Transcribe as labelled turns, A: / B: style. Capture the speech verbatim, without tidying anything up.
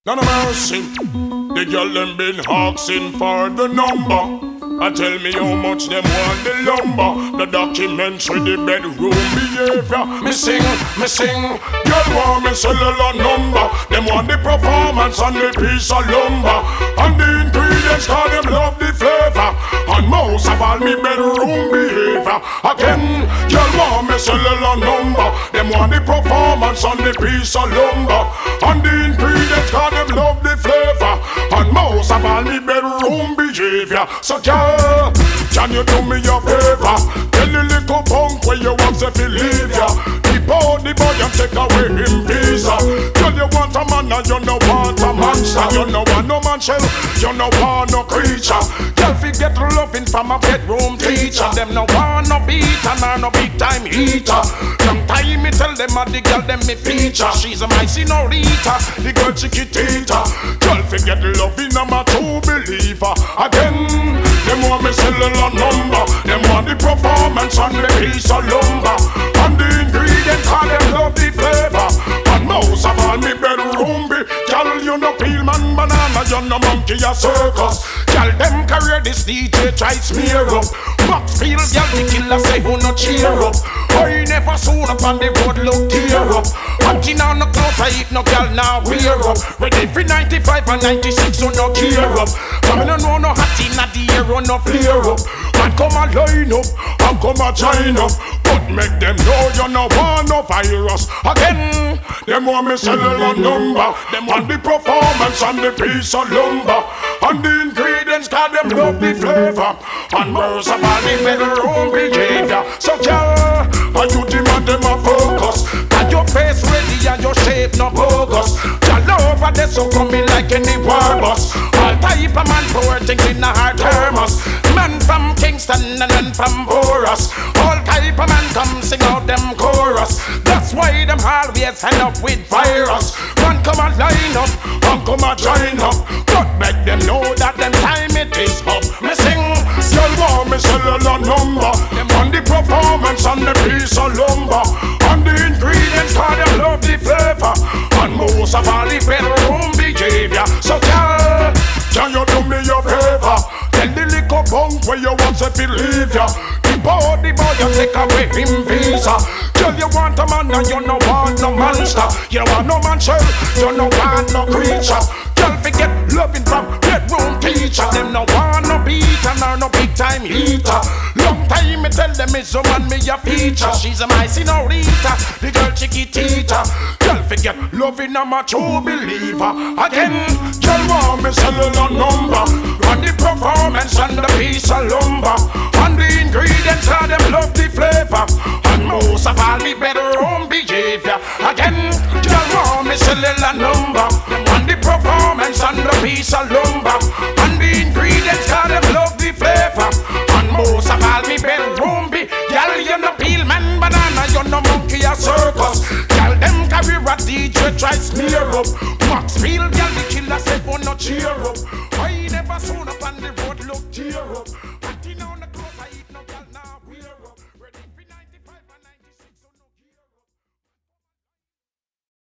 A: None of mercy. The girl them been asking for the number. I tell me how much them want the lumber. The documentary, the bedroom behavior. Me sing, me sing. Girl want me cellular number. Them want the performance and the piece of lumber. And the ingredients cause them love the flavor. And most of all me bedroom behavior. Again, girl want me cellular number. Them want the performance and the piece of lumber. And the ingredients cause them love the flavor. And most of all me bedroom behavior. So girl, can you do me a favor? Tell the little punk where you want to leave ya. Keep out the boy and take away him visa. Girl, you want a man and you no want a monster. You no want no man shell, you no want no creature. Girl, forget loving from a bedroom teacher. Them no want no beat and no big time eater. Long time me tell them a the girl them me feature. She's a my senorita, the girl chiquitita. Girl, forget loving I'm a true believer. Again, them want me cellular number. Them want the performance and the piece of lumber. And the ingredients cause them love the flavor. And most of all me bedroom be. Girl, you no peel man banana, you no monkey a circus. Girl, them career this D J try smear up. Maxfield, girl, the killer say who no cheer up. I never soon up on the road look tear up. Hunting on no clothes I eat no girl now wear up. Ready for ninety-five and ninety-six so no gear up. Come no know no hot in the air or no flare up. Man come a line up and come a join up. But make them know you no want no virus. Again, them want me cellular number. Them want the performance and the piece of lumber. And the ingredients cause them love the flavor. And most of all the bedroom behavior. So girl, and you demand them a focus. And your face ready and your shape no bogus. Girl over there so coming like any war bus. All type of man pour things in a hard thermos. Man from Kingston and man from Boras. All type of man come sing out them chorus. That's why them always end up with virus. Man come a line up, and come a join up. But make them know that them time it is up. Me sing, girl want me cellular number. Them on the performance and the piece of lumber. And the ingredients cause them love the flavor. And most of all the bedroom behavior. So girl, can you do me a favor? Tell the little punk where you want to believe ya. Keep out the boy and take away him visa. Girl, you want a man and you no want no monster. You want no man shell, you no want no creature. Girl, forget loving from bedroom teacher. Them no want no beat and no big time heater. Long time me tell them it's a man me a feature. She's a my senorita, the girl chiquitita. Girl, forget loving I'm a true believer. Again, girl want me cellular number. Run the performance and the piece of lumber. And the ingredients are them love the flavor. And most of all me bedroom behavior. Again, girl want me cellular number. And the performance and the piece of lumber. And the ingredients are them love the flavor. And most of all me bedroom be. Girl, you no peel man banana, you no monkey a circus. Girl, them carry a D J try smear up. Maxfield, girl, the killer say oh no cheer up. I never soon up on the road look tear up.